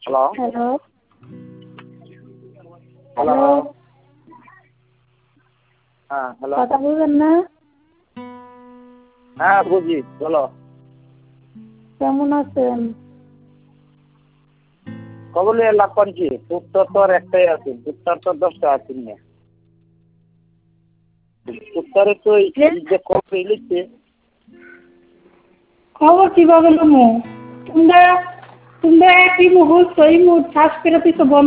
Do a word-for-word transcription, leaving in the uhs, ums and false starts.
Hello hello hello hello হ্যাঁ hello কথা বলবেন না? হ্যাঁ বুঝি বলো। কেমন আছেন? কবলে লাভ করছি উত্তর তো আর একটাই আছে, উত্তর তো দশটা আছে না। উত্তরে তো এই যে কবে লিখছে খবর কিভাবে নেবো? তোমরা তোমরা একই মুহূর্ত এই মুহূর্ত শ্বাস ফেরাতে তো বন্ধ